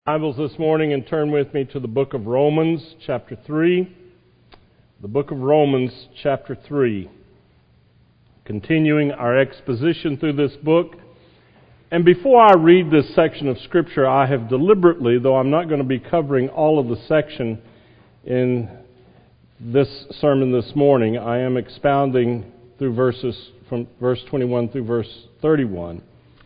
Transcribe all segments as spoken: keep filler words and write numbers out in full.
Bibles this morning and turn with me to the book of Romans, chapter three. The book of Romans, chapter three. Continuing our exposition through this book. And before I read this section of Scripture, I have deliberately, though I'm not going to be covering all of the section in this sermon this morning, I am expounding through verses from verse twenty-one through verse thirty-one.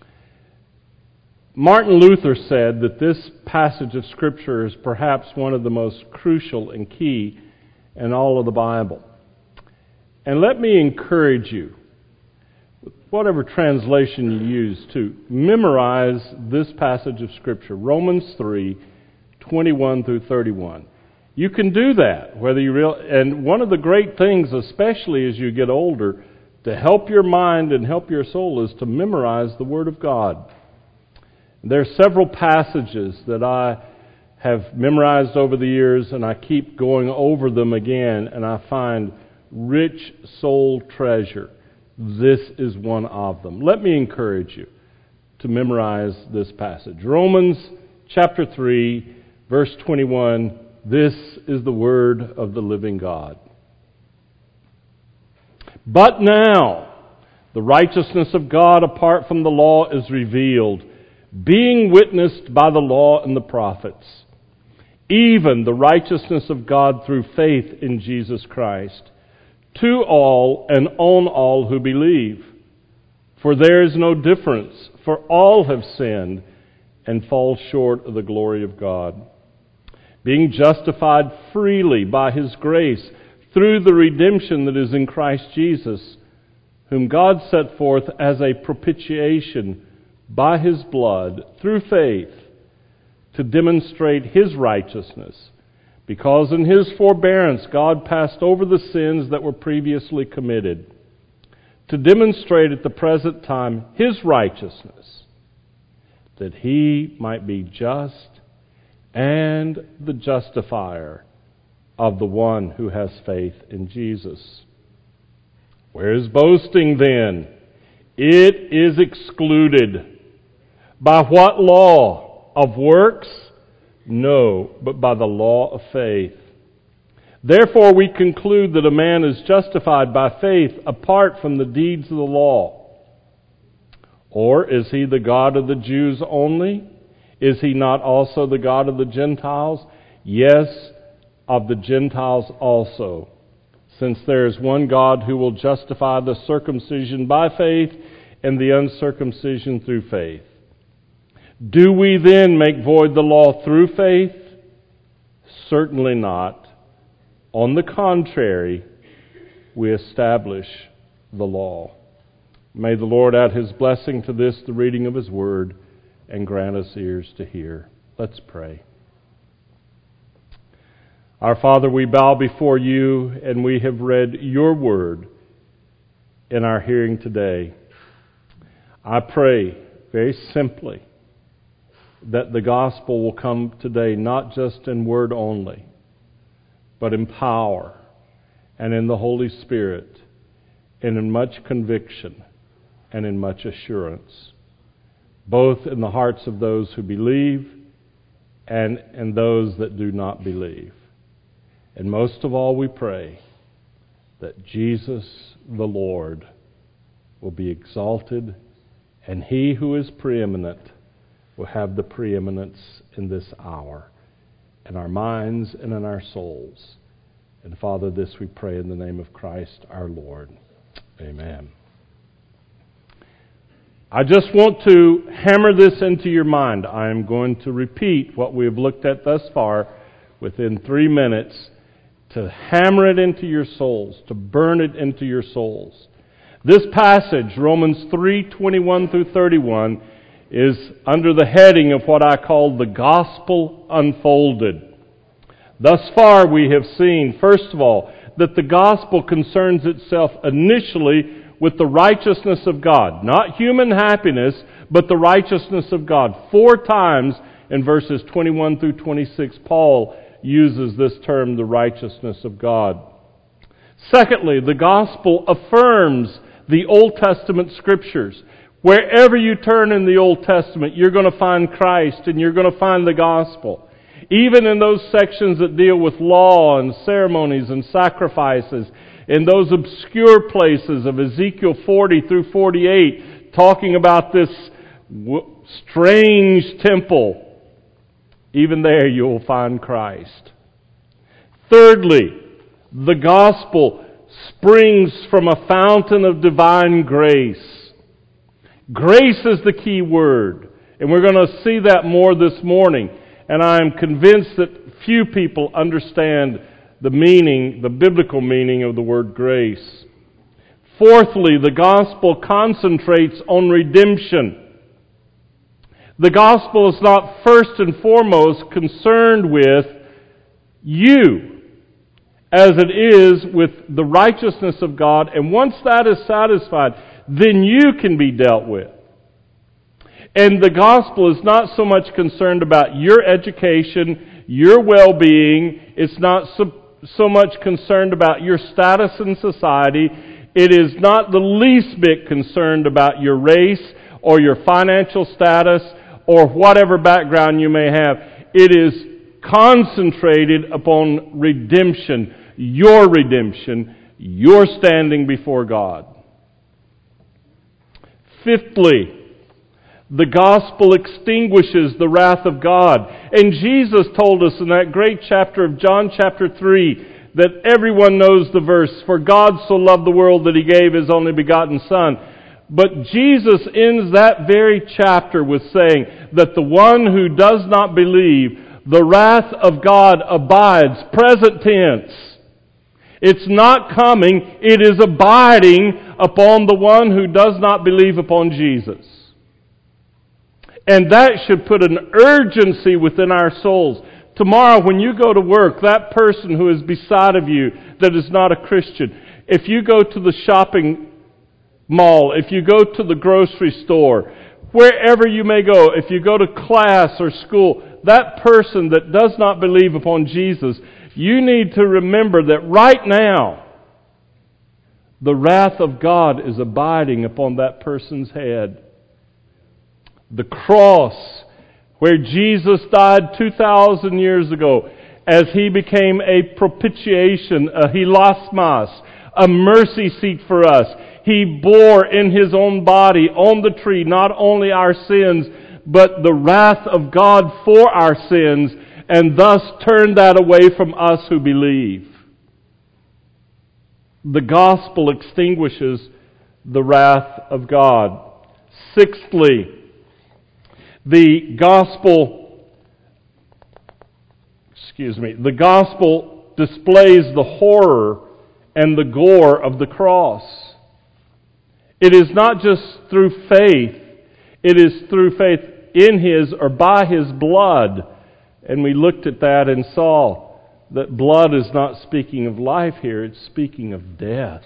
Martin Luther said that this passage of Scripture is perhaps one of the most crucial and key in all of the Bible. And let me encourage you, whatever translation you use, to memorize this passage of Scripture, Romans three, twenty-one through thirty-one. You can do that, whether you real. And one of the great things, especially as you get older, to help your mind and help your soul, is to memorize the Word of God. There are several passages that I have memorized over the years, and I keep going over them again, and I find rich soul treasure. This is one of them. Let me encourage you to memorize this passage. Romans chapter three, verse twenty-one, this is the word of the living God. But now, the righteousness of God apart from the law is revealed, being witnessed by the law and the prophets, even the righteousness of God through faith in Jesus Christ, to all and on all who believe. For there is no difference, for all have sinned and fall short of the glory of God, being justified freely by His grace through the redemption that is in Christ Jesus, whom God set forth as a propitiation by His blood, through faith, to demonstrate His righteousness, because in His forbearance God passed over the sins that were previously committed, to demonstrate at the present time His righteousness, that He might be just and the justifier of the one who has faith in Jesus. Where is boasting then? It is excluded. By what law? Of works? No, but by the law of faith. Therefore we conclude that a man is justified by faith apart from the deeds of the law. Or is he the God of the Jews only? Is he not also the God of the Gentiles? Yes, of the Gentiles also. Since there is one God who will justify the circumcision by faith and the uncircumcision through faith. Do we then make void the law through faith? Certainly not. On the contrary, we establish the law. May the Lord add His blessing to this, the reading of His word, and grant us ears to hear. Let's pray. Our Father, we bow before You, and we have read Your word in our hearing today. I pray very simply that the gospel will come today not just in word only, but in power and in the Holy Spirit, and in much conviction and in much assurance, both in the hearts of those who believe and in those that do not believe. And most of all, we pray that Jesus the Lord will be exalted, and He who is preeminent will have the preeminence in this hour, in our minds and in our souls. And Father, this we pray in the name of Christ our Lord. Amen. I just want to hammer this into your mind. I am going to repeat what we have looked at thus far within three minutes, to hammer it into your souls, to burn it into your souls. This passage, Romans three, twenty-one through thirty-one, is under the heading of what I call the gospel unfolded. Thus far we have seen, first of all, that the gospel concerns itself initially with the righteousness of God. Not human happiness, but the righteousness of God. Four times in verses twenty-one through twenty-six, Paul uses this term, the righteousness of God. Secondly, the gospel affirms the Old Testament scriptures, Wherever you turn in the Old Testament, you're going to find Christ and you're going to find the gospel. Even in those sections that deal with law and ceremonies and sacrifices, in those obscure places of Ezekiel forty through forty-eight, talking about this strange temple, even there you will find Christ. Thirdly, the gospel springs from a fountain of divine grace. Grace is the key word, and we're going to see that more this morning. And I am convinced that few people understand the meaning, the biblical meaning of the word grace. Fourthly, the gospel concentrates on redemption. The gospel is not first and foremost concerned with you, as it is with the righteousness of God, and once that is satisfied, then you can be dealt with. And the gospel is not so much concerned about your education, your well-being. It's not so, so much concerned about your status in society. It is not the least bit concerned about your race or your financial status or whatever background you may have. It is concentrated upon redemption, your redemption, your standing before God. Fifthly, the gospel extinguishes the wrath of God. And Jesus told us in that great chapter of John chapter three that everyone knows the verse, "For God so loved the world that He gave His only begotten Son." But Jesus ends that very chapter with saying that the one who does not believe, the wrath of God abides, present tense. It's not coming, it is abiding upon the one who does not believe upon Jesus. And that should put an urgency within our souls. Tomorrow when you go to work, that person who is beside of you that is not a Christian, if you go to the shopping mall, if you go to the grocery store, wherever you may go, if you go to class or school, that person that does not believe upon Jesus, you need to remember that right now, the wrath of God is abiding upon that person's head. The cross, where Jesus died two thousand years ago, as He became a propitiation, a hilasmos, a mercy seat for us. He bore in His own body on the tree not only our sins, but the wrath of God for our sins, and thus turned that away from us who believe. The gospel extinguishes the wrath of God. Sixthly, the gospel, excuse me, the gospel displays the horror and the gore of the cross. It is not just through faith, it is through faith in His or by His blood. And we looked at that and saw that blood is not speaking of life here, it's speaking of death.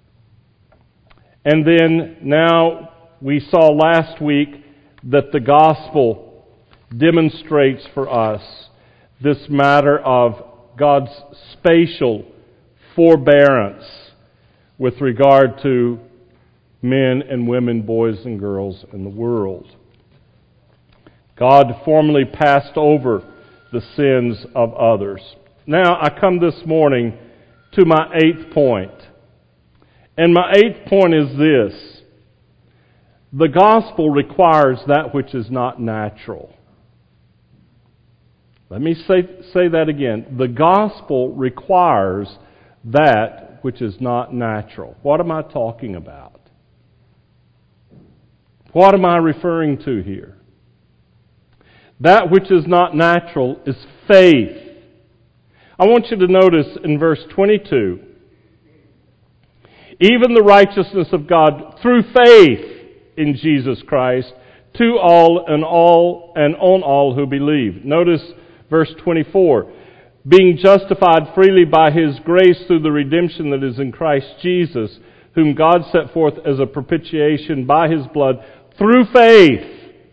And then now we saw last week that the gospel demonstrates for us this matter of God's spatial forbearance with regard to men and women, boys and girls in the world. God formerly passed over the sins of others. Now I come this morning to my eighth point. And my eighth point is this. The gospel requires that which is not natural. Let me say, say that again. The gospel requires that which is not natural. What am I talking about? What am I referring to here? That which is not natural is faith. I want you to notice in verse twenty-two, even the righteousness of God through faith in Jesus Christ to all and all and on all who believe. Notice verse twenty-four, being justified freely by His grace through the redemption that is in Christ Jesus, whom God set forth as a propitiation by His blood through faith.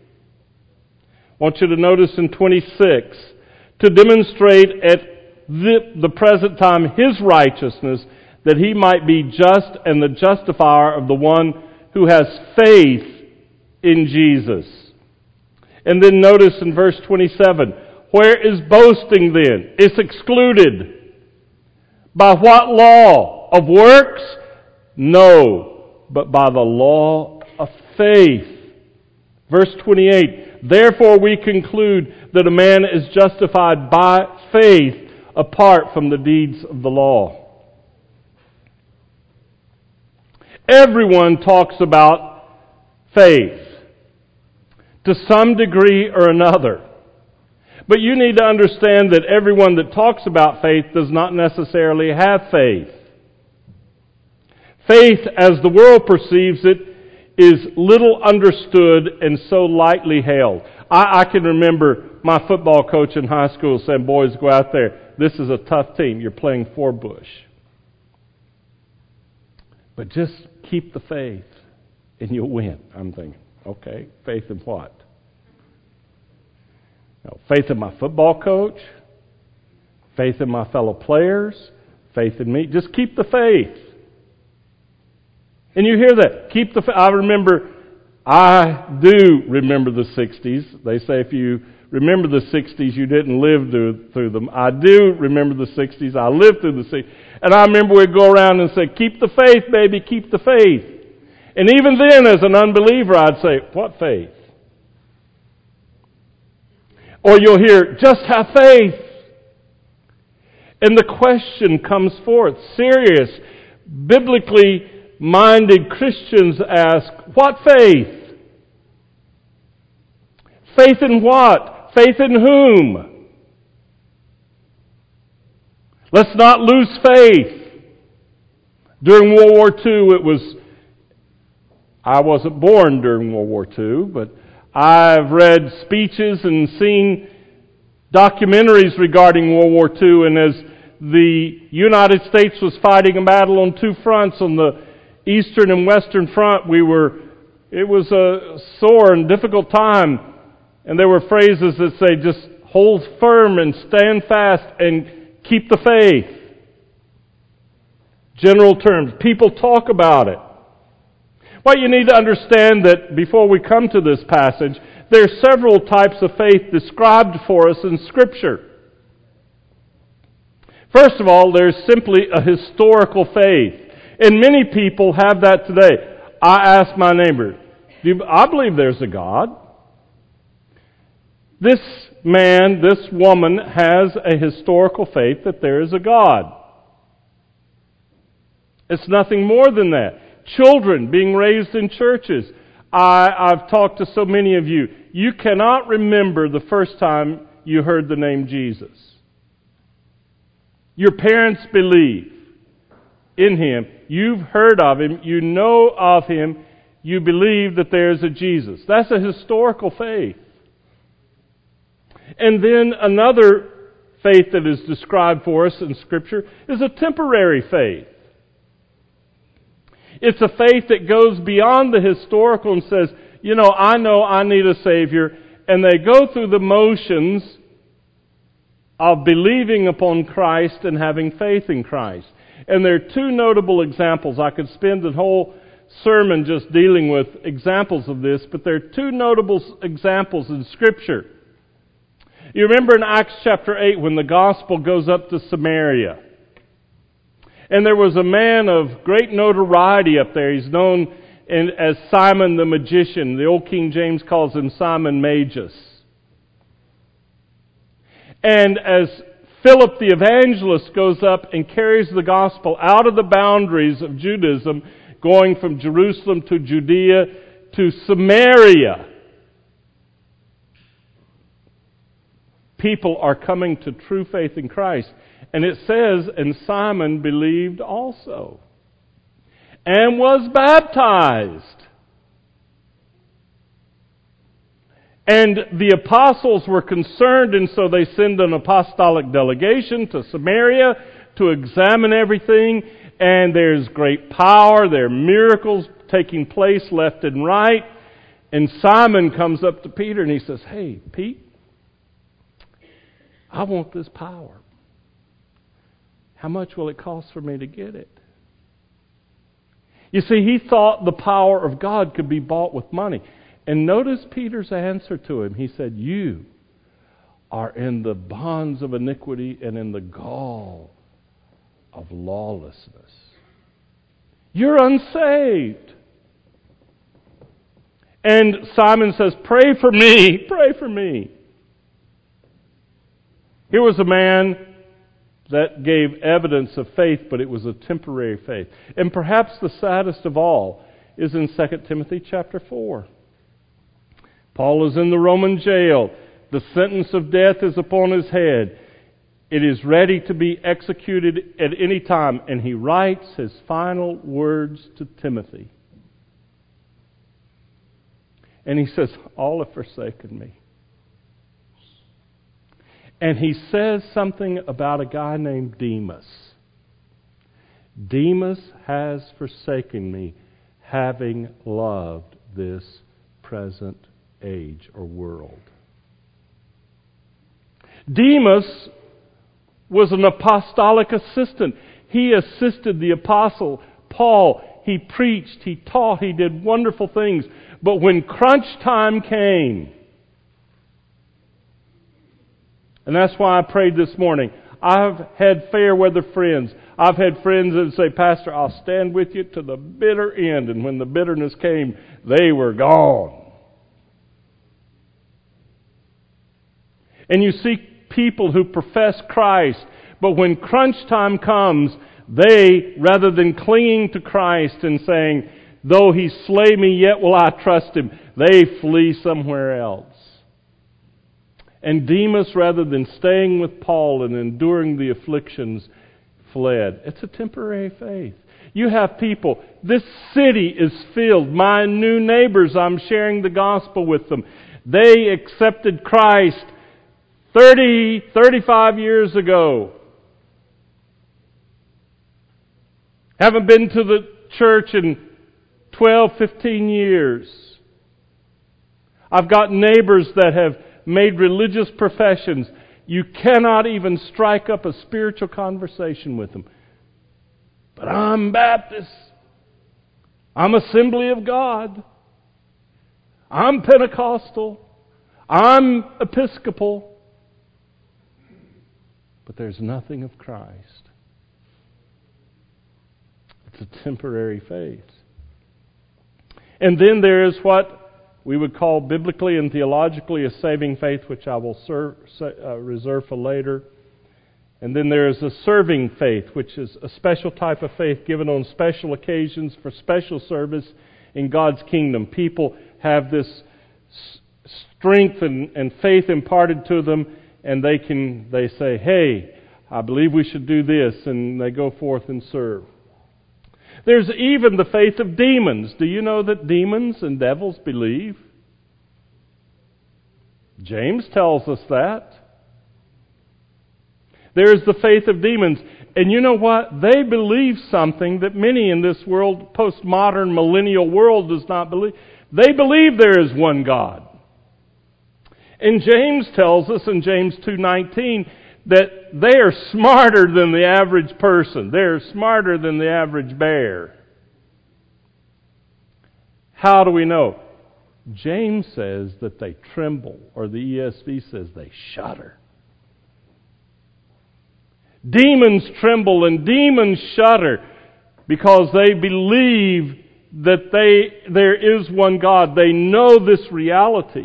I want you to notice in twenty-six, to demonstrate at the, the present time His righteousness, that He might be just and the justifier of the one who has faith in Jesus. And then notice in verse twenty-seven, where is boasting then? It's excluded. By what law? Of works? No, but by the law of faith. Verse twenty-eight, therefore we conclude that a man is justified by faith apart from the deeds of the law. Everyone talks about faith to some degree or another. But you need to understand that everyone that talks about faith does not necessarily have faith. Faith, as the world perceives it, is little understood and so lightly held. I, I can remember my football coach in high school saying, boys, go out there. This is a tough team. You're playing for Bush. But just keep the faith and you'll win. I'm thinking, okay, faith in what? No, faith in my football coach, faith in my fellow players, faith in me. Just keep the faith. And you hear that. Keep the faith. I remember, I do remember the sixties. They say if you remember the sixties, you didn't live through, through them. I do remember the sixties. I lived through the sixties. And I remember we'd go around and say, keep the faith, baby, keep the faith. And even then, as an unbeliever, I'd say, what faith? Or you'll hear, just have faith. And the question comes forth. Serious, biblically minded Christians ask, what faith? Faith in what? Faith in whom? Let's not lose faith. During World War Two, it was, I wasn't born during World War Two, but I've read speeches and seen documentaries regarding World War Two, and as the United States was fighting a battle on two fronts, on the Eastern and Western front, we were, it was a sore and difficult time, and there were phrases that say, just hold firm and stand fast and keep the faith. General terms. People talk about it. Well, you need to understand that before we come to this passage, there are several types of faith described for us in Scripture. First of all, there's simply a historical faith. And many people have that today. I ask my neighbor, do you, I believe there's a God. This man, this woman has a historical faith that there is a God. It's nothing more than that. Children being raised in churches. I, I've talked to so many of you. You cannot remember the first time you heard the name Jesus. Your parents believe in Him. You've heard of Him. You know of Him. You believe that there's a Jesus. That's a historical faith. And then another faith that is described for us in Scripture is a temporary faith. It's a faith that goes beyond the historical and says, you know, I know I need a Savior, and they go through the motions of believing upon Christ and having faith in Christ. And there are two notable examples. I could spend the whole sermon just dealing with examples of this, but there are two notable examples in Scripture. You remember in Acts chapter eight when the gospel goes up to Samaria. And there was a man of great notoriety up there. He's known in, as Simon the magician. The old King James calls him Simon Magus. And as Philip the evangelist goes up and carries the gospel out of the boundaries of Judaism, going from Jerusalem to Judea to Samaria, people are coming to true faith in Christ. And it says, and Simon believed also, and was baptized. And the apostles were concerned, and so they send an apostolic delegation to Samaria to examine everything. And there's great power, there are miracles taking place left and right. And Simon comes up to Peter and he says, hey, Pete, I want this power. How much will it cost for me to get it? You see, he thought the power of God could be bought with money. And notice Peter's answer to him. He said, you are in the bonds of iniquity and in the gall of lawlessness. You're unsaved. And Simon says, pray for me, pray for me. Here was a man that gave evidence of faith, but it was a temporary faith. And perhaps the saddest of all is in Second Timothy chapter four. Paul is in the Roman jail. The sentence of death is upon his head. It is ready to be executed at any time. And he writes his final words to Timothy. And he says, all have forsaken me. And he says something about a guy named Demas. Demas has forsaken me, having loved this present age or world. Demas was an apostolic assistant. He assisted the apostle Paul. He preached, he taught, he did wonderful things. But when crunch time came, and that's why I prayed this morning. I've had fair weather friends. I've had friends that say, Pastor, I'll stand with you to the bitter end. And when the bitterness came, they were gone. And you see people who profess Christ, but when crunch time comes, they, rather than clinging to Christ and saying, though He slay me, yet will I trust Him, they flee somewhere else. And Demas, rather than staying with Paul and enduring the afflictions, fled. It's a temporary faith. You have people, this city is filled. My new neighbors, I'm sharing the gospel with them. They accepted Christ thirty, thirty-five years ago. Haven't been to the church in twelve, fifteen years. I've got neighbors that have made religious professions. You cannot even strike up a spiritual conversation with them. But I'm Baptist. I'm Assembly of God. I'm Pentecostal. I'm Episcopal. But there's nothing of Christ. It's a temporary faith. And then there is what we would call biblically and theologically a saving faith, which I will serve, uh, reserve for later. And then there is a serving faith, which is a special type of faith given on special occasions for special service in God's kingdom. People have this strength and, and faith imparted to them, and they can they say, hey, I believe we should do this, and they go forth and serve. There's even the faith of demons. Do you know that demons and devils believe? James tells us that. There's the faith of demons. And you know what? They believe something that many in this world, postmodern millennial world, does not believe. They believe there is one God. And James tells us in James two nineteen that they are smarter than the average person. They're smarter than the average bear. How do we know? James says that they tremble, or the E S V says they shudder. Demons tremble and demons shudder because they believe that they there is one God. They know this reality.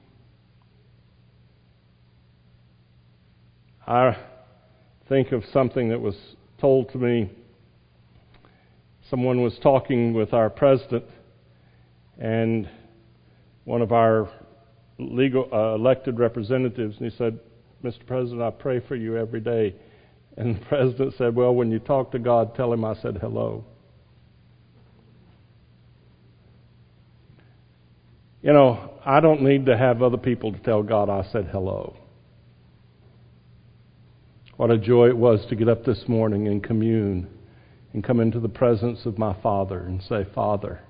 I think of something that was told to me. Someone was talking with our president, and one of our legal uh, elected representatives, and he said, Mister President, I pray for you every day. And the president said, well, when you talk to God, tell Him I said hello. You know, I don't need to have other people to tell God I said hello. What a joy it was to get up this morning and commune and come into the presence of my Father and say, Father.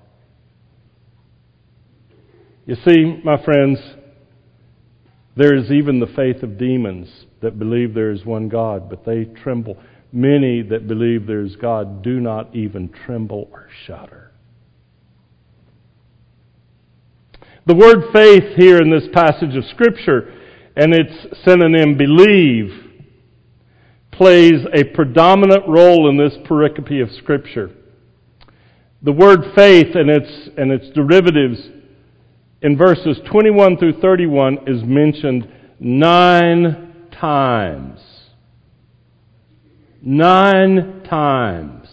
You see, my friends, there is even the faith of demons that believe there is one God, but they tremble. Many that believe there is God do not even tremble or shudder. The word faith here in this passage of Scripture and its synonym believe plays a predominant role in this pericope of Scripture. The word faith and its, and its derivatives in verses twenty-one through thirty-one is mentioned nine times. Nine times.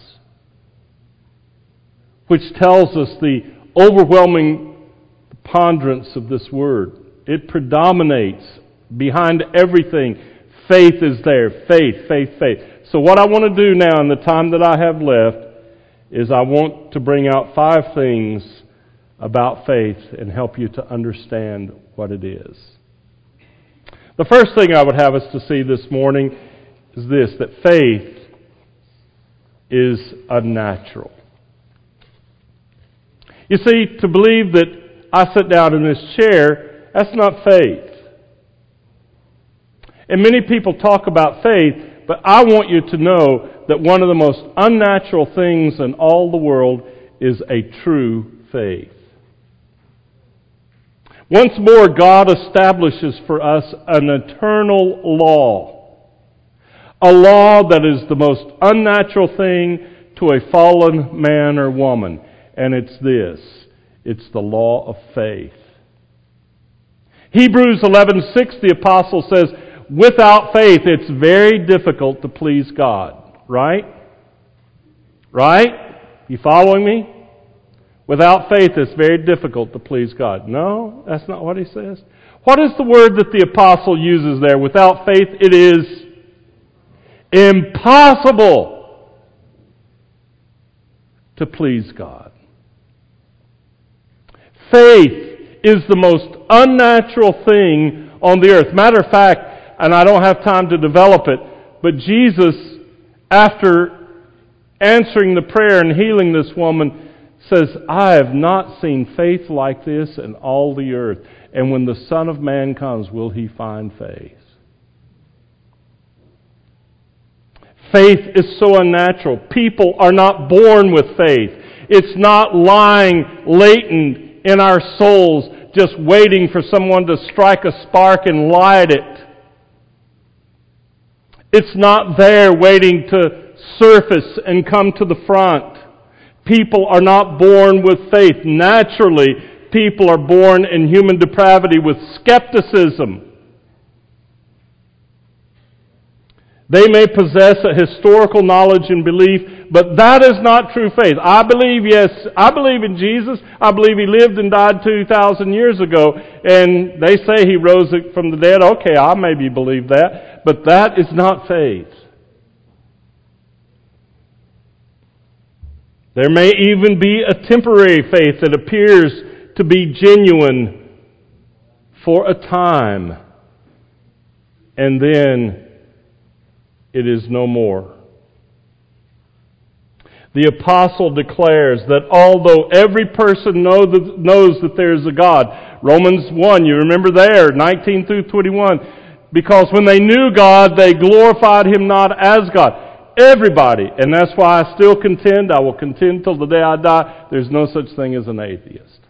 Which tells us the overwhelming preponderance of this word. It predominates behind everything. Faith is there. Faith, faith, faith. So what I want to do now in the time that I have left is I want to bring out five things about faith and help you to understand what it is. The first thing I would have us to see this morning is this, that faith is unnatural. You see, to believe that I sit down in this chair, that's not faith. And many people talk about faith, but I want you to know that one of the most unnatural things in all the world is a true faith. Once more, God establishes for us an eternal law. A law that is the most unnatural thing to a fallen man or woman. And it's this. It's the law of faith. Hebrews eleven six, the apostle says, without faith, it's very difficult to please God. Right? Right? You following me? Without faith, it's very difficult to please God. No, that's not what he says. What is the word that the apostle uses there? Without faith, it is impossible to please God. Faith is the most unnatural thing on the earth. Matter of fact, and I don't have time to develop it, but Jesus, after answering the prayer and healing this woman, says, I have not seen faith like this in all the earth. And when the Son of Man comes, will he find faith? Faith is so unnatural. People are not born with faith. It's not lying latent in our souls, just waiting for someone to strike a spark and light it. It's not there waiting to surface and come to the front. People are not born with faith. Naturally, people are born in human depravity with skepticism. They may possess a historical knowledge and belief, but that is not true faith. I believe, yes, I believe in Jesus. I believe He lived and died two thousand years ago, and they say He rose from the dead. Okay, I maybe believe that, but that is not faith. There may even be a temporary faith that appears to be genuine for a time, and then it is no more. The apostle declares that although every person know that, knows that there is a God, Romans one, you remember there, nineteen through twenty-one, because when they knew God, they glorified Him not as God. Everybody, and that's why I still contend, I will contend till the day I die, there's no such thing as an atheist.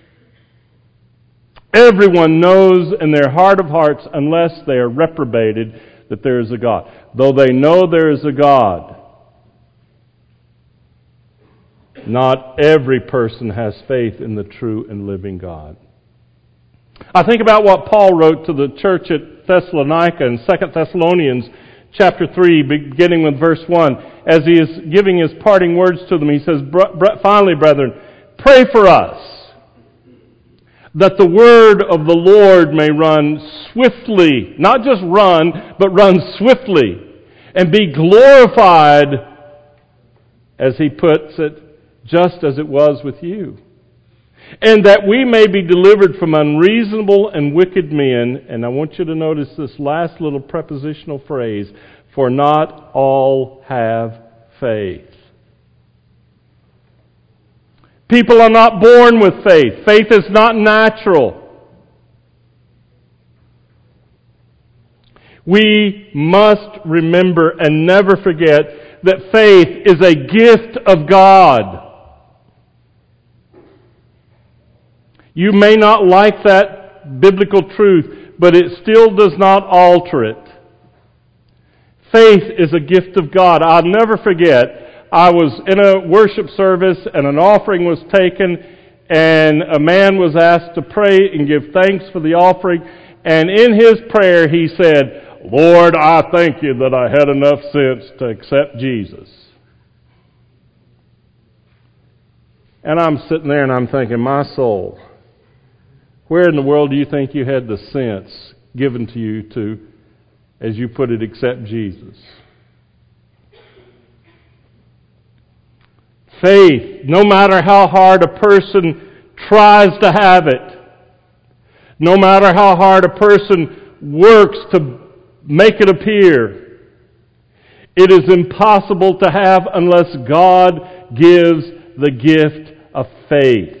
Everyone knows in their heart of hearts, unless they are reprobated, that there is a God. Though they know there is a God, not every person has faith in the true and living God. I think about what Paul wrote to the church at Thessalonica in Second Thessalonians chapter three, beginning with verse one. As he is giving his parting words to them, he says, finally, brethren, pray for us, that the word of the Lord may run swiftly, not just run, but run swiftly, and be glorified, as he puts it, just as it was with you. And that we may be delivered from unreasonable and wicked men. And I want you to notice this last little prepositional phrase, for not all have faith. People are not born with faith. Faith is not natural. We must remember and never forget that faith is a gift of God. You may not like that biblical truth, but it still does not alter it. Faith is a gift of God. I'll never forget, I was in a worship service and an offering was taken, and a man was asked to pray and give thanks for the offering. And in his prayer he said, "Lord, I thank you that I had enough sense to accept Jesus." And I'm sitting there and I'm thinking, my soul, where in the world do you think you had the sense given to you to, as you put it, accept Jesus? Faith, no matter how hard a person tries to have it, no matter how hard a person works to make it appear, it is impossible to have unless God gives the gift of faith.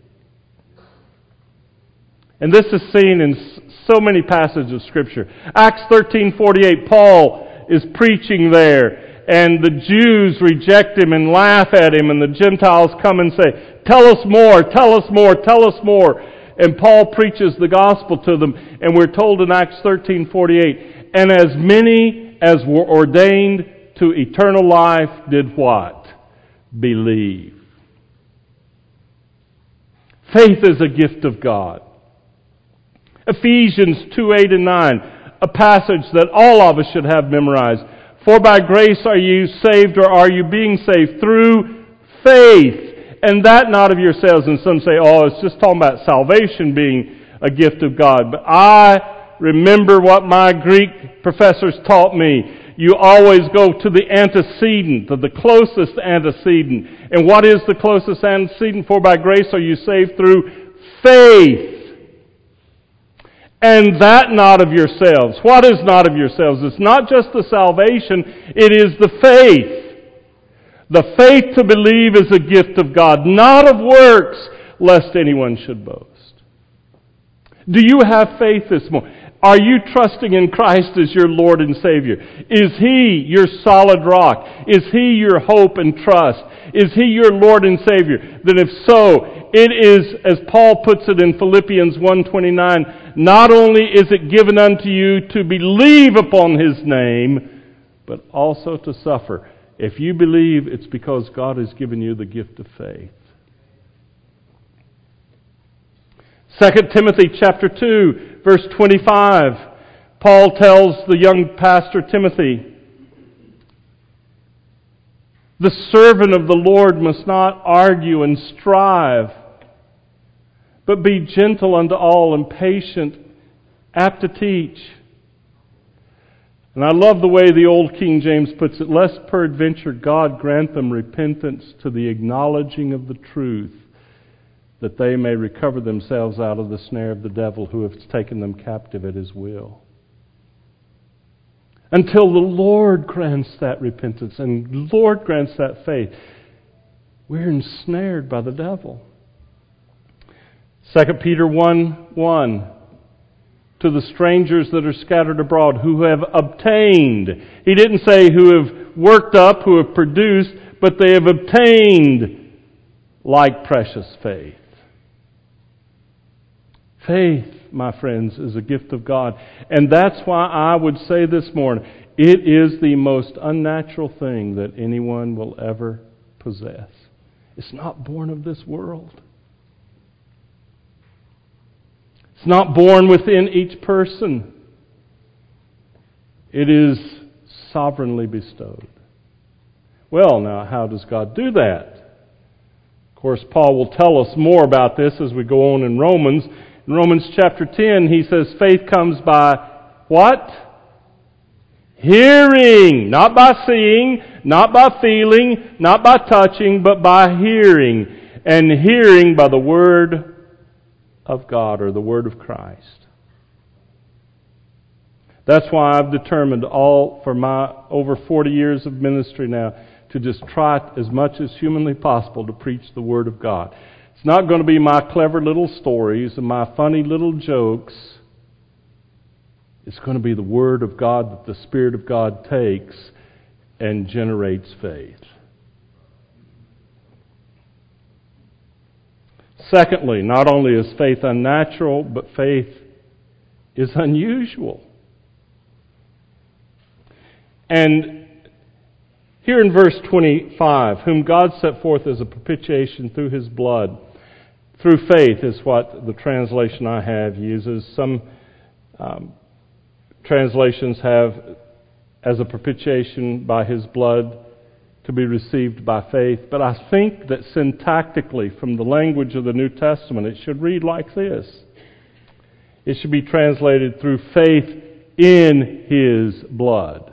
And this is seen in so many passages of Scripture. Acts thirteen forty-eight, Paul is preaching there, and the Jews reject him and laugh at him, and the Gentiles come and say, "Tell us more, tell us more, tell us more." And Paul preaches the gospel to them, and we're told in Acts thirteen forty-eight, "And as many as were ordained to eternal life did" what? Believe. Faith is a gift of God. Ephesians two, eight and nine, a passage that all of us should have memorized. "For by grace are you saved," or are you being saved, "through faith, and that not of yourselves." And some say, oh, it's just talking about salvation being a gift of God. But I remember what my Greek professors taught me. You always go to the antecedent, to the closest antecedent. And what is the closest antecedent? "For by grace are you saved through faith. And that not of yourselves." What is not of yourselves? It's not just the salvation, it is the faith. The faith to believe is a gift of God, not of works, lest anyone should boast. Do you have faith this morning? Are you trusting in Christ as your Lord and Savior? Is He your solid rock? Is He your hope and trust? Is He your Lord and Savior? Then if so, it is, as Paul puts it in Philippians one twenty-nine, not only is it given unto you to believe upon His name, but also to suffer. If you believe, it's because God has given you the gift of faith. Second Timothy chapter two, verse twenty-five, Paul tells the young pastor Timothy, "The servant of the Lord must not argue and strive, but be gentle unto all and patient, apt to teach." And I love the way the old King James puts it, "Lest peradventure God grant them repentance to the acknowledging of the truth, that they may recover themselves out of the snare of the devil, who has taken them captive at his will." Until the Lord grants that repentance and the Lord grants that faith, we're ensnared by the devil. Second Peter one one, "To the strangers that are scattered abroad, who have obtained." He didn't say who have worked up, who have produced, but they have obtained like precious faith. Faith, my friends, is a gift of God. And that's why I would say this morning, it is the most unnatural thing that anyone will ever possess. It's not born of this world. It's not born within each person. It is sovereignly bestowed. Well, now, how does God do that? Of course, Paul will tell us more about this as we go on in Romans. In Romans chapter ten, he says faith comes by what? Hearing. Not by seeing, not by feeling, not by touching, but by hearing. And hearing by the Word of God, or the Word of Christ. That's why I've determined all for my over forty years of ministry now to just try as much as humanly possible to preach the Word of God. It's not going to be my clever little stories and my funny little jokes. It's going to be the Word of God that the Spirit of God takes and generates faith. Secondly, not only is faith unnatural, but faith is unusual. And here in verse twenty-five, whom God set forth as a propitiation through His blood, through faith is what the translation I have uses. Some um, translations have as a propitiation by His blood to be received by faith. But I think that syntactically, from the language of the New Testament, it should read like this. It should be translated through faith in His blood.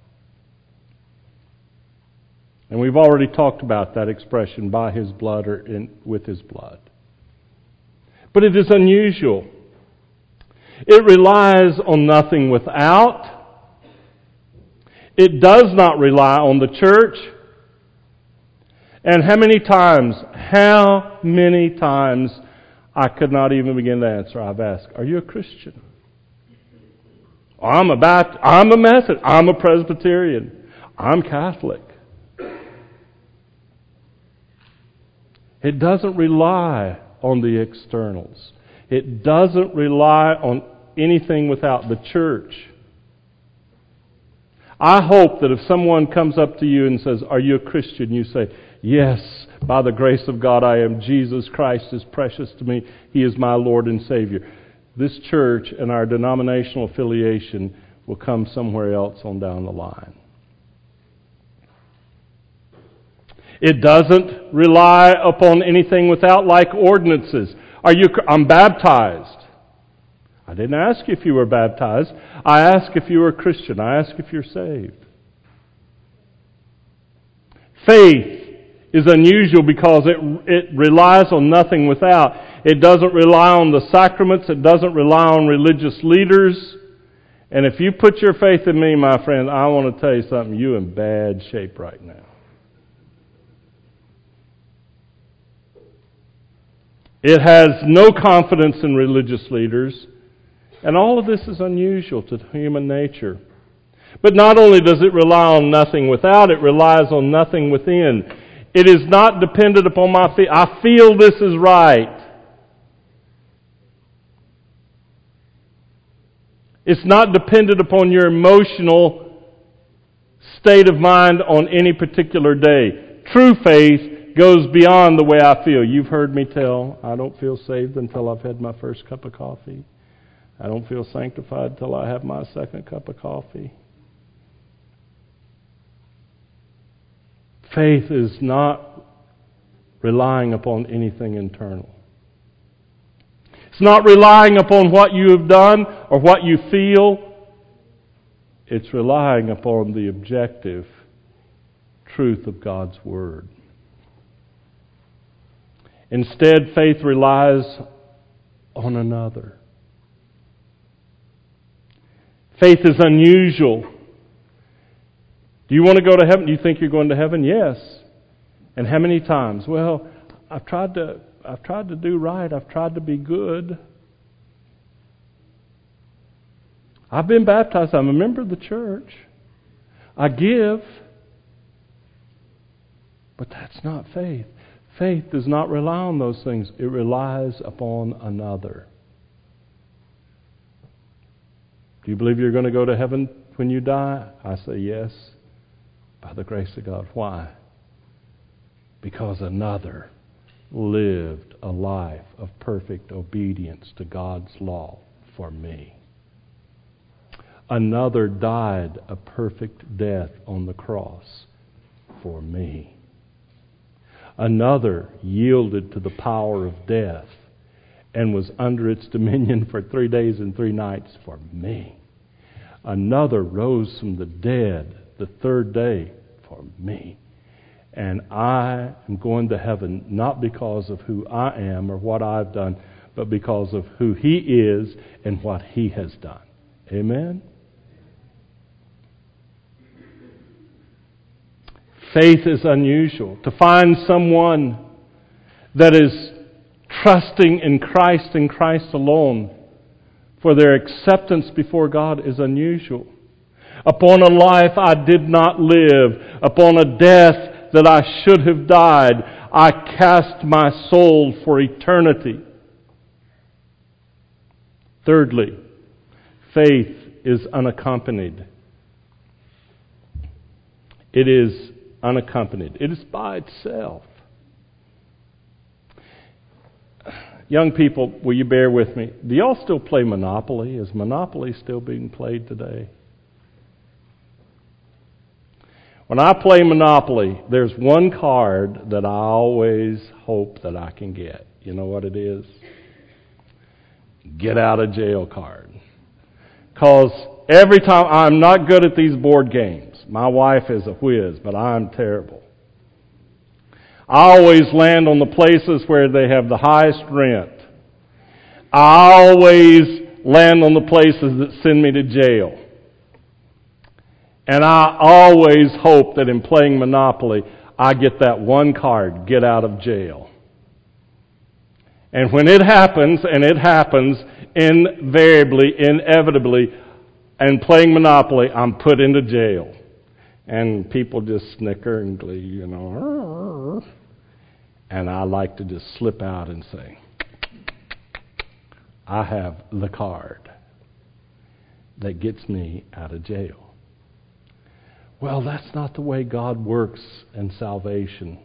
And we've already talked about that expression, by His blood or in, with His blood. But it is unusual. It relies on nothing without. It does not rely on the church. And how many times, how many times I could not even begin to answer. I've asked, are you a Christian? I'm a Baptist. I'm a Methodist. I'm a Presbyterian. I'm Catholic. It doesn't rely on the externals. It doesn't rely on anything without the church. I hope that if someone comes up to you and says, are you a Christian? You say, yes, by the grace of God I am. Jesus Christ is precious to me. He is my Lord and Savior. This church and our denominational affiliation will come somewhere else on down the line. It doesn't rely upon anything without, like ordinances. Are you? I'm baptized. I didn't ask you if you were baptized. I asked if you were a Christian. I asked if you're saved. Faith is unusual because it it relies on nothing without. It doesn't rely on the sacraments. It doesn't rely on religious leaders. And if you put your faith in me, my friend, I want to tell you something. You're in bad shape right now. It has no confidence in religious leaders. And all of this is unusual to human nature. But not only does it rely on nothing without, it relies on nothing within. It is not dependent upon my feet. I feel this is right. It's not dependent upon your emotional state of mind on any particular day. True faith goes beyond the way I feel. You've heard me tell, I don't feel saved until I've had my first cup of coffee. I don't feel sanctified until I have my second cup of coffee. Faith is not relying upon anything internal. It's not relying upon what you have done or what you feel. It's relying upon the objective truth of God's Word. Instead, faith relies on another. Faith is unusual. Do you want to go to heaven? Do you think you're going to heaven? Yes. And how many times? Well, I've tried to I've tried to do right. I've tried to be good. I've been baptized. I'm a member of the church. I give. But that's not faith. Faith does not rely on those things. It relies upon another. Do you believe you're going to go to heaven when you die? I say yes, by the grace of God. Why? Because another lived a life of perfect obedience to God's law for me. Another died a perfect death on the cross for me. Another yielded to the power of death and was under its dominion for three days and three nights for me. Another rose from the dead the third day for me. And I am going to heaven not because of who I am or what I've done, but because of who He is and what He has done. Amen? Faith is unusual. To find someone that is trusting in Christ and Christ alone for their acceptance before God is unusual. Upon a life I did not live, upon a death that I should have died, I cast my soul for eternity. Thirdly, faith is unaccompanied. It is unaccompanied. It is by itself. Young people, will you bear with me? Do y'all still play Monopoly? Is Monopoly still being played today? When I play Monopoly, there's one card that I always hope that I can get. You know what it is? Get out of jail card. Because every time, I'm not good at these board games. My wife is a whiz, but I'm terrible. I always land on the places where they have the highest rent. I always land on the places that send me to jail. And I always hope that in playing Monopoly, I get that one card, get out of jail. And when it happens, and it happens invariably, inevitably, and playing Monopoly, I'm put into jail. And people just snicker and glee, you know. And I like to just slip out and say, I have the card that gets me out of jail. Well, that's not the way God works in salvation.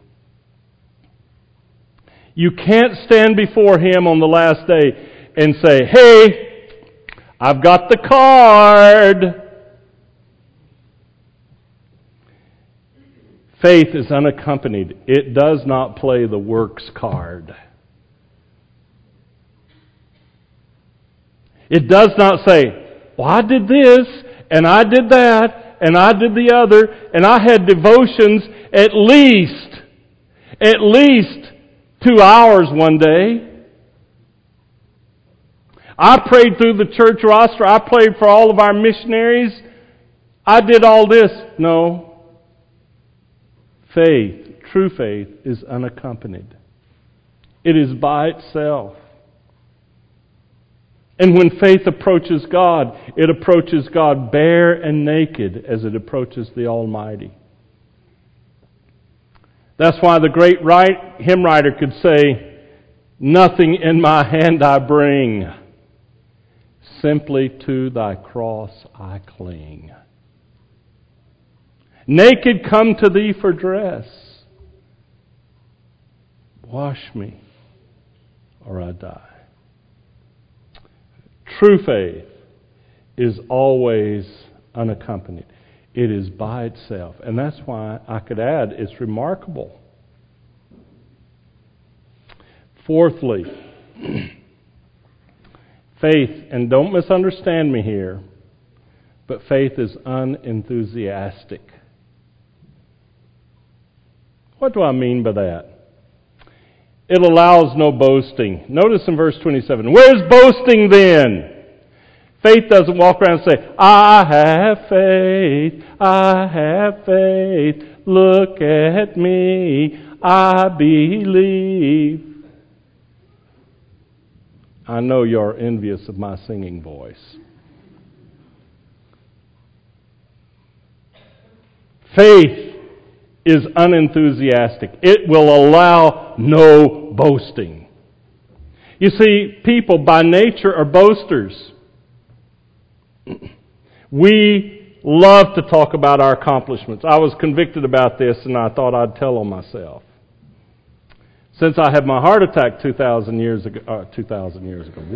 You can't stand before Him on the last day and say, hey, I've got the card. Faith is unaccompanied. It does not play the works card. It does not say, well, I did this, and I did that, and I did the other, and I had devotions at least, at least two hours one day. I prayed through the church roster. I prayed for all of our missionaries. I did all this. No. Faith, true faith, is unaccompanied. It is by itself. And when faith approaches God, it approaches God bare and naked as it approaches the Almighty. That's why the great right, hymn writer could say, nothing in my hand I bring, simply to thy cross I cling. Naked come to thee for dress. Wash me, or I die. True faith is always unaccompanied. It is by itself. And that's why I could add, it's remarkable. Fourthly, faith, and don't misunderstand me here, but faith is unenthusiastic. What do I mean by that? It allows no boasting. Notice in verse twenty-seven, where's boasting then? Faith doesn't walk around and say, I have faith, I have faith, look at me, I believe. I know you're envious of my singing voice. Faith is unenthusiastic. It will allow no boasting. You see, people by nature are boasters. We love to talk about our accomplishments. I was convicted about this and I thought I'd tell on myself. Since I had my heart attack two thousand years ago, uh, two thousand years ago.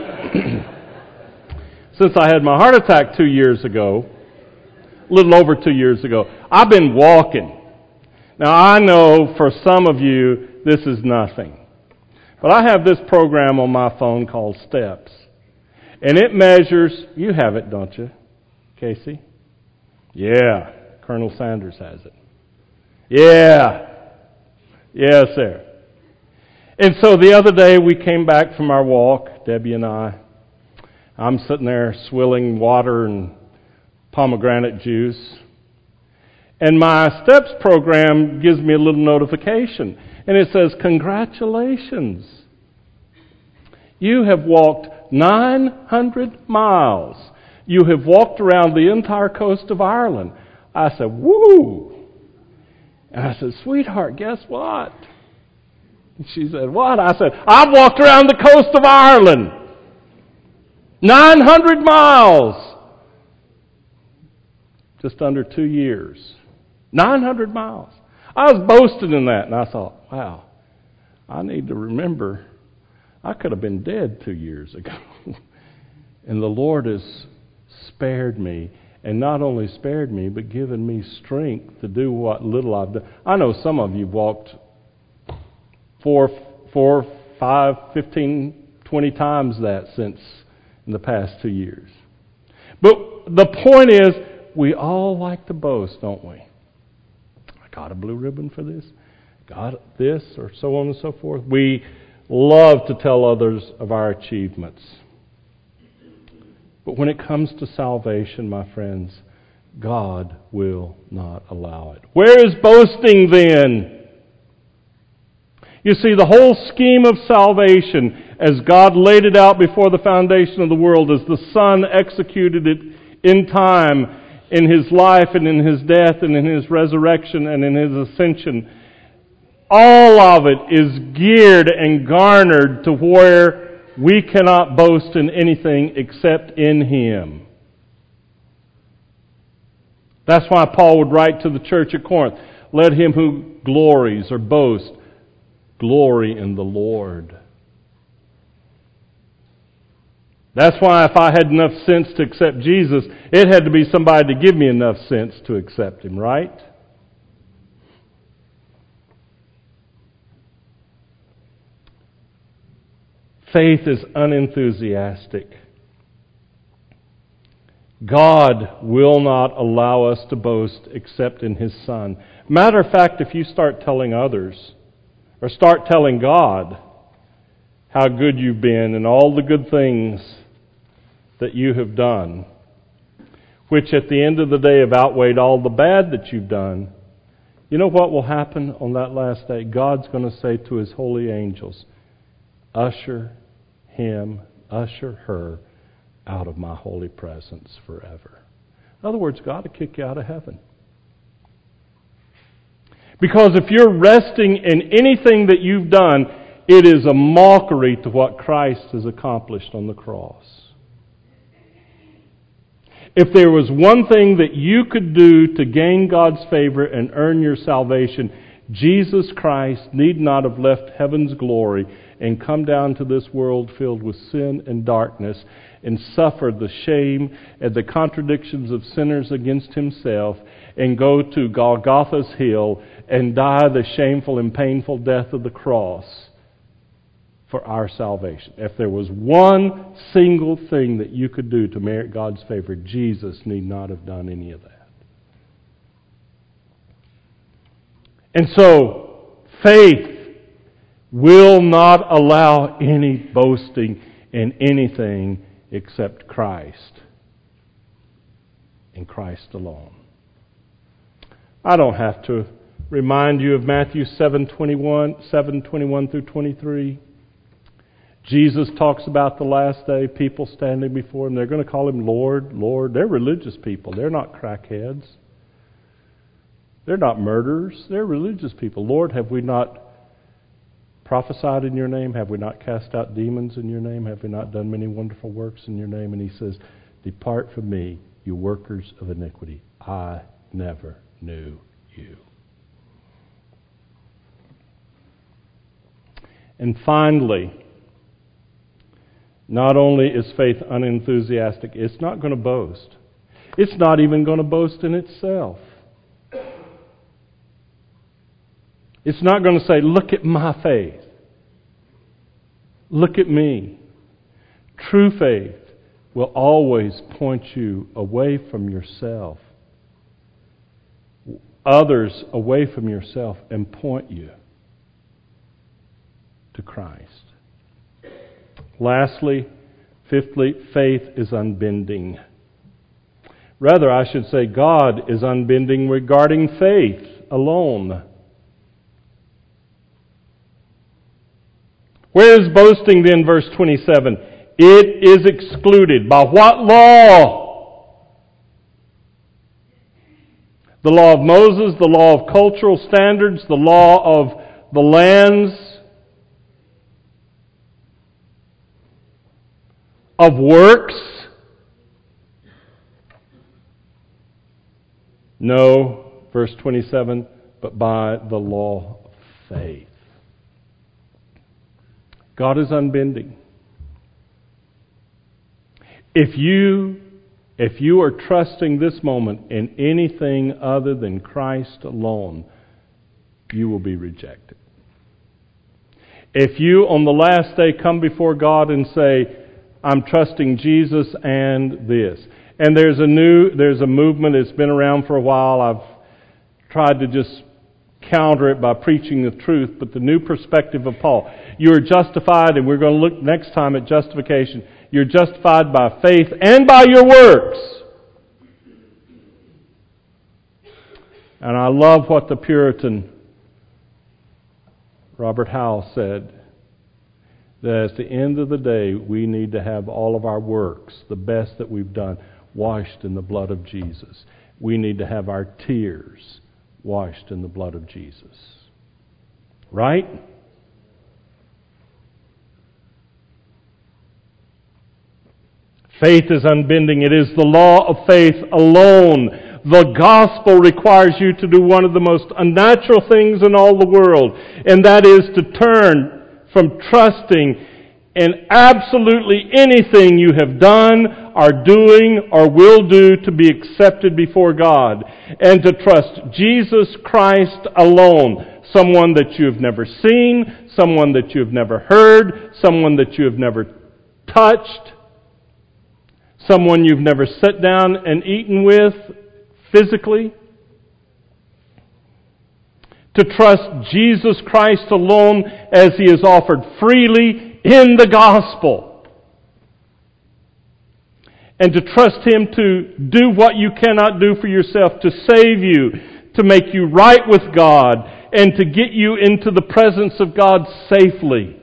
Since I had my heart attack two years ago, a little over two years ago, I've been walking. Now, I know for some of you, this is nothing. But I have this program on my phone called Steps. And it measures, you have it, don't you, Casey? Yeah, Colonel Sanders has it. Yeah. Yes, sir. And so the other day we came back from our walk, Debbie and I. I'm sitting there swilling water and pomegranate juice. And my Steps program gives me a little notification. And it says, congratulations. You have walked nine hundred miles. You have walked around the entire coast of Ireland. I said, woo! And I said, sweetheart, guess what? She said, what? I said, I've walked around the coast of Ireland. nine hundred miles. Just under two years. nine hundred miles. I was boasting in that, and I thought, wow, I need to remember I could have been dead two years ago. And the Lord has spared me, and not only spared me, but given me strength to do what little I've done. I know some of you have walked four, four, five, fifteen, twenty times that since in the past two years. But the point is, we all like to boast, don't we? I got a blue ribbon for this, got this, or so on and so forth. We love to tell others of our achievements. But when it comes to salvation, my friends, God will not allow it. Where is boasting then? You see, the whole scheme of salvation, as God laid it out before the foundation of the world, as the Son executed it in time, in His life and in His death and in His resurrection and in His ascension, all of it is geared and garnered to where we cannot boast in anything except in Him. That's why Paul would write to the church at Corinth, let him who glories or boasts glory in the Lord. That's why if I had enough sense to accept Jesus, it had to be somebody to give me enough sense to accept Him, right? Faith is unenthusiastic. God will not allow us to boast except in His Son. Matter of fact, if you start telling others, or start telling God how good you've been and all the good things that you have done, which at the end of the day have outweighed all the bad that you've done, you know what will happen on that last day? God's going to say to His holy angels, usher him, usher her out of my holy presence forever. In other words, God will kick you out of heaven. Because if you're resting in anything that you've done, it is a mockery to what Christ has accomplished on the cross. If there was one thing that you could do to gain God's favor and earn your salvation, Jesus Christ need not have left heaven's glory and come down to this world filled with sin and darkness and suffered the shame and the contradictions of sinners against Himself and go to Golgotha's hill and die the shameful and painful death of the cross for our salvation. If there was one single thing that you could do to merit God's favor, Jesus need not have done any of that. And so, faith will not allow any boasting in anything except Christ and Christ alone. I don't have to remind you of Matthew seven twenty-one, seven twenty-one through twenty-three. Jesus talks about the last day, people standing before Him. They're going to call Him Lord, Lord. They're religious people. They're not crackheads. They're not murderers. They're religious people. Lord, have we not prophesied in your name? Have we not cast out demons in your name? Have we not done many wonderful works in your name? And He says, depart from me, you workers of iniquity. I never knew you. And finally, not only is faith unenthusiastic, it's not going to boast. It's not even going to boast in itself. It's not going to say, look at my faith. Look at me. True faith will always point you away from yourself, others away from yourself, and point you to Christ. Lastly, fifthly, faith is unbending. Rather, I should say God is unbending regarding faith alone. Where is boasting then, verse twenty-seven? It is excluded. By what law? The law of Moses, the law of cultural standards, the law of the lands of works? No, verse twenty-seven, but by the law of faith. God is unbending. If you, if you are trusting this moment in anything other than Christ alone, you will be rejected. If you on the last day come before God and say, I'm trusting Jesus and this. And there's a new, there's a movement that's been around for a while. I've tried to just counter it by preaching the truth, but the new perspective of Paul. You are justified, and we're going to look next time at justification. You're justified by faith and by your works. And I love what the Puritan Robert Howell said, that at the end of the day, we need to have all of our works, the best that we've done, washed in the blood of Jesus. We need to have our tears washed in the blood of Jesus. Right? Faith is unbending. It is the law of faith alone. The gospel requires you to do one of the most unnatural things in all the world, and that is to turn from trusting in absolutely anything you have done, are doing, or will do to be accepted before God, and to trust Jesus Christ alone. Someone that you have never seen, someone that you have never heard, someone that you have never touched, someone you've never sat down and eaten with physically. To trust Jesus Christ alone as He is offered freely in the gospel. And to trust Him to do what you cannot do for yourself, to save you, to make you right with God, and to get you into the presence of God safely.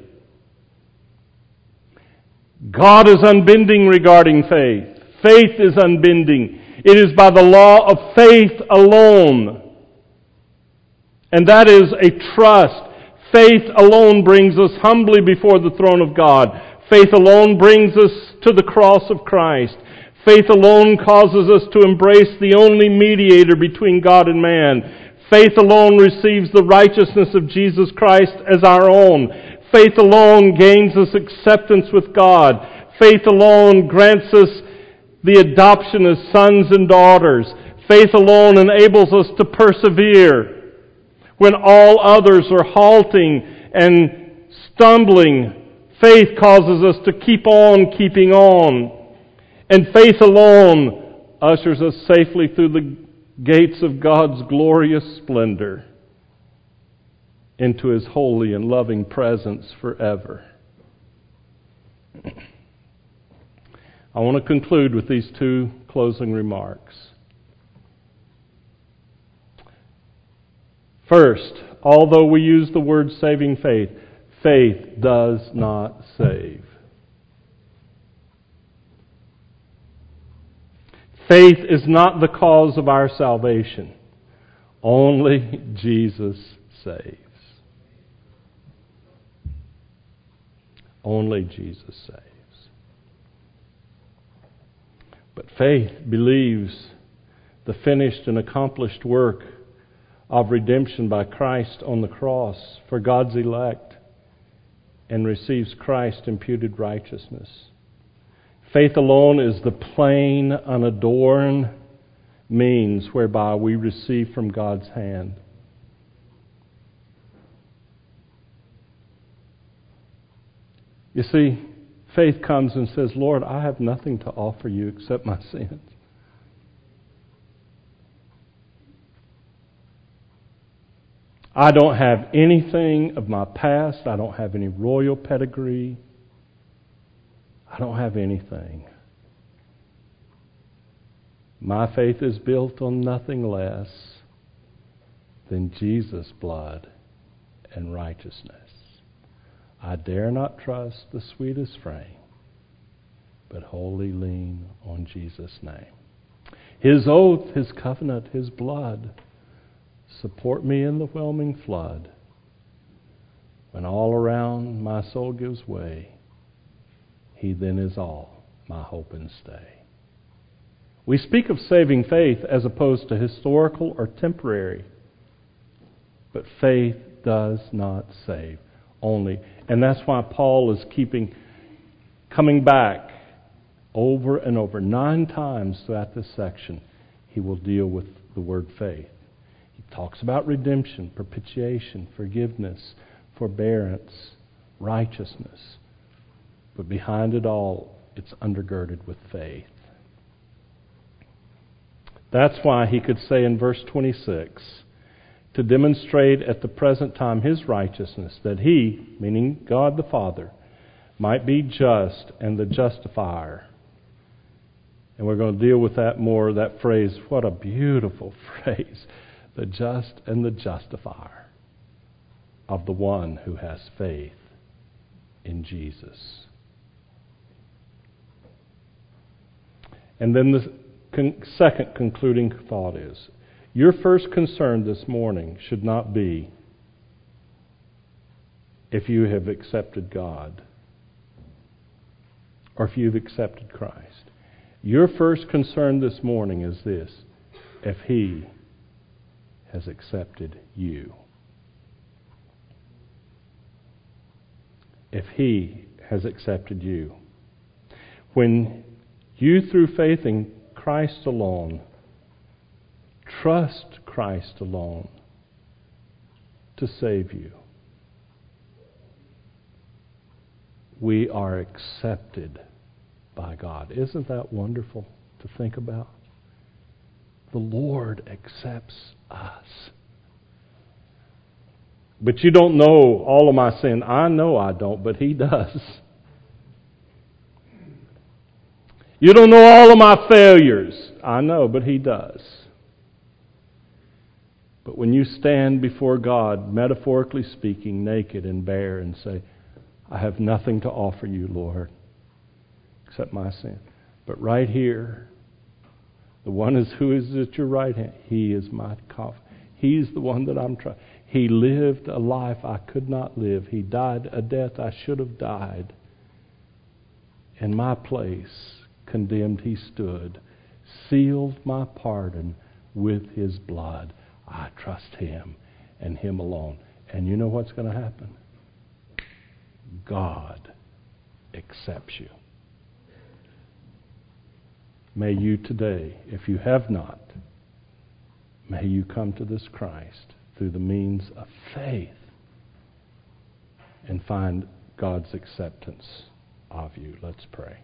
God is unbending regarding faith. Faith is unbending. It is by the law of faith alone. And that is a trust. Faith alone brings us humbly before the throne of God. Faith alone brings us to the cross of Christ. Faith alone causes us to embrace the only mediator between God and man. Faith alone receives the righteousness of Jesus Christ as our own. Faith alone gains us acceptance with God. Faith alone grants us the adoption as sons and daughters. Faith alone enables us to persevere when all others are halting and stumbling. Faith causes us to keep on keeping on. And faith alone ushers us safely through the gates of God's glorious splendor into His holy and loving presence forever. I want to conclude with these two closing remarks. First, although we use the word saving faith, faith does not save. Faith is not the cause of our salvation. Only Jesus saves. Only Jesus saves. But faith believes the finished and accomplished work of redemption by Christ on the cross for God's elect and receives Christ's imputed righteousness. Faith alone is the plain, unadorned means whereby we receive from God's hand. You see, faith comes and says, Lord, I have nothing to offer you except my sins. I don't have anything of my past. I don't have any royal pedigree. I don't have anything. My faith is built on nothing less than Jesus' blood and righteousness. I dare not trust the sweetest frame, but wholly lean on Jesus' name. His oath, His covenant, His blood support me in the whelming flood. When all around my soul gives way, He then is all my hope and stay. We speak of saving faith as opposed to historical or temporary. But faith does not save only. And that's why Paul is keeping coming back over and over. Nine times throughout this section, he will deal with the word faith. He talks about redemption, propitiation, forgiveness, forbearance, righteousness. But behind it all, it's undergirded with faith. That's why he could say in verse twenty-six, to demonstrate at the present time his righteousness, that he, meaning God the Father, might be just and the justifier. And we're going to deal with that more, that phrase. What a beautiful phrase. The just and the justifier of the one who has faith in Jesus. And then the con- second concluding thought is, your first concern this morning should not be if you have accepted God or if you've accepted Christ. Your first concern this morning is this: if He has accepted you. If He has accepted you. When you, through faith in Christ alone, trust Christ alone to save you, we are accepted by God. Isn't that wonderful to think about? The Lord accepts us. But you don't know all of my sin. I know I don't, but He does. You don't know all of my failures. I know, but He does. But when you stand before God, metaphorically speaking, naked and bare, and say, I have nothing to offer you, Lord, except my sin. But right here, the one is who is at your right hand. He is my confidence. He's the one that I'm trying. He lived a life I could not live. He died a death I should have died. In my place, condemned He stood, sealed my pardon with His blood. I trust Him and Him alone. And you know what's going to happen? God accepts you. May you today, if you have not, may you come to this Christ through the means of faith and find God's acceptance of you. Let's pray.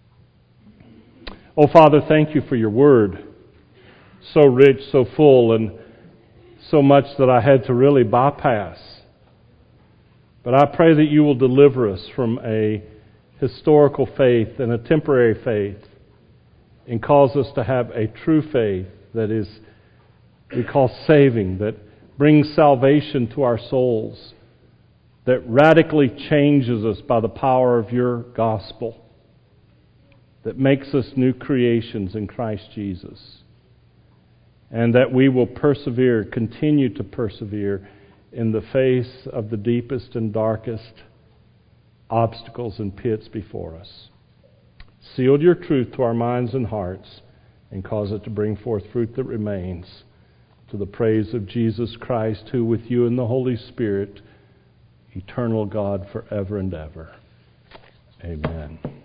Oh, Father, thank you for your word. So rich, so full, and so much that I had to really bypass. But I pray that you will deliver us from a historical faith and a temporary faith and cause us to have a true faith that is, we call saving, that brings salvation to our souls, that radically changes us by the power of your gospel, that makes us new creations in Christ Jesus, and that we will persevere, continue to persevere in the face of the deepest and darkest obstacles and pits before us. Seal your truth to our minds and hearts and cause it to bring forth fruit that remains to the praise of Jesus Christ, who with you and the Holy Spirit, eternal God forever and ever. Amen.